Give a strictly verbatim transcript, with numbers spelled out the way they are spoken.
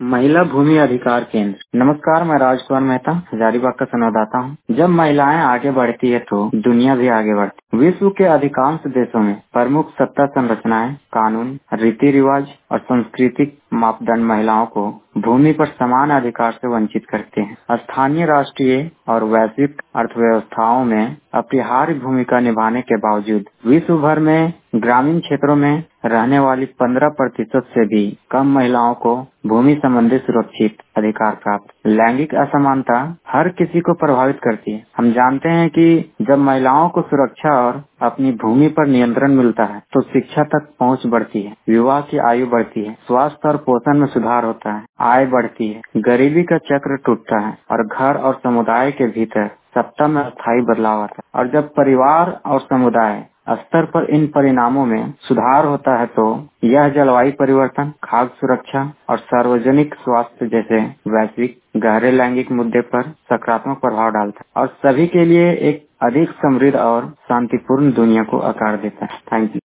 महिला भूमि अधिकार केंद्र। नमस्कार, मैं राजकुमार मेहता हजारीबाग का संवाददाता हूँ। जब महिलाएं आगे बढ़ती है तो दुनिया भी आगे बढ़ती है। विश्व के अधिकांश देशों में प्रमुख सत्ता संरचनाएं, कानून, रीति रिवाज और सांस्कृतिक मापदंड महिलाओं को भूमि पर समान अधिकार से वंचित करते हैं। स्थानीय, राष्ट्रीय और वैश्विक अर्थव्यवस्थाओं में अपरिहार्य भूमिका निभाने के बावजूद विश्व भर में ग्रामीण क्षेत्रों में रहने वाली पंद्रह प्रतिशत से भी कम महिलाओं को भूमि संबंधी सुरक्षित अधिकार प्राप्त। लैंगिक असमानता हर किसी को प्रभावित करती है। हम जानते हैं कि जब महिलाओं को सुरक्षा और अपनी भूमि पर नियंत्रण मिलता है तो शिक्षा तक पहुंच बढ़ती है, विवाह की आयु बढ़ती है, स्वास्थ्य और पोषण में सुधार होता है, आय बढ़ती है, गरीबी का चक्र टूटता है और घर और समुदाय के भीतर सत्ता में स्थायी बदलाव आता है। और जब परिवार और समुदाय स्तर पर इन परिणामों में सुधार होता है तो यह जलवायु परिवर्तन, खाद्य सुरक्षा और सार्वजनिक स्वास्थ्य जैसे वैश्विक गहरे लैंगिक मुद्दे पर सकारात्मक प्रभाव डालता है और सभी के लिए एक अधिक समृद्ध और शांतिपूर्ण दुनिया को आकार देता है। Thank you.